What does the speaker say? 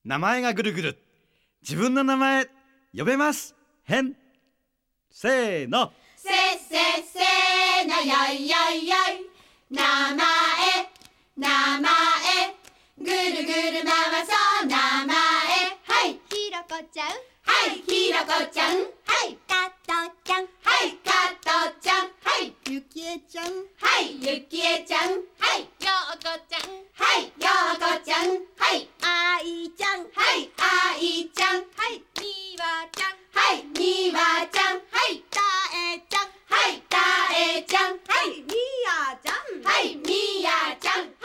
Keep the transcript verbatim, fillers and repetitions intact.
名前がぐるぐる。自分の名前呼べますへん。せーの。 せっせっせーなよいよいよい。名前名前ぐるぐる回そう名前。はい、 ひろこちゃん、 はい、ひろこちゃん。はい、 かとちゃん、 はい、かとちゃん。はい、 ゆきえちゃん、 はい、ゆきえちゃん。はい、 ようこちゃん、 はい、ようこちゃん。はい、 あいちゃん、 はい、あいちゃん。 はい、みわちゃん、 はい、みわちゃん。はい、 たえちゃん、 はい、たえちゃん。 はい、みやちゃん、 はい、みやちゃん。